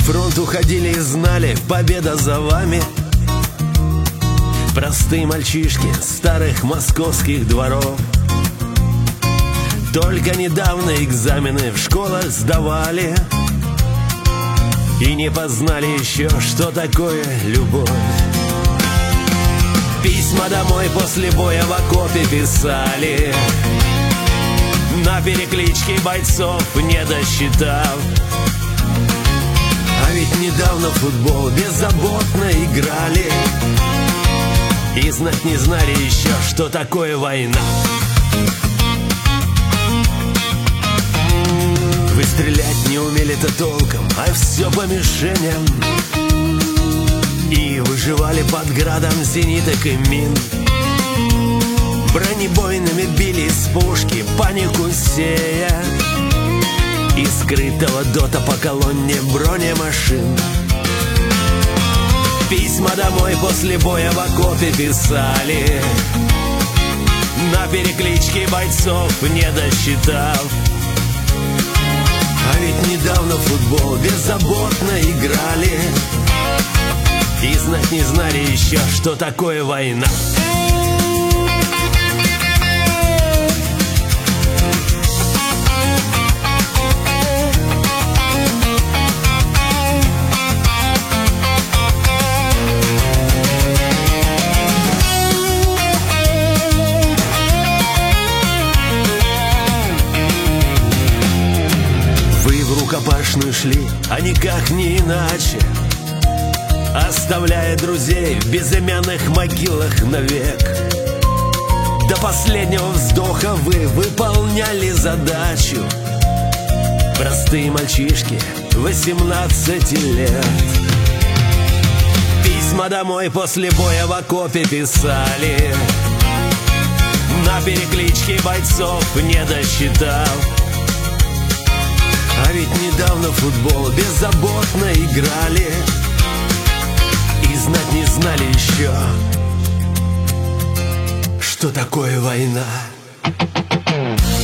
фронт уходили и знали, победа за вами. Простые мальчишки старых московских дворов только недавно экзамены в школах сдавали и не познали еще, что такое любовь. Письма домой после боя в окопе писали, на перекличке бойцов не досчитав. А ведь недавно в футбол беззаботно играли и знать не знали еще, что такое война. Вы стрелять не умели-то толком, а все по мишеням, и выживали под градом зениток и мин. Бронебойными били из пушки, панику сея, из скрытого дота по колонне бронемашин. Письма домой после боя в окопе писали, на перекличке бойцов не досчитав. А ведь недавно в футбол беззаботно играли и знать не знали еще, что такое война. Вы в рукопашную шли, а никак не иначе, оставляя друзей в безымянных могилах навек. До последнего вздоха вы выполняли задачу. Простые мальчишки 18 лет. Письма домой после боя в окопе писали, на перекличке бойцов не досчитав. А ведь недавно в футбол беззаботно играли и знать не знали еще, что такое война.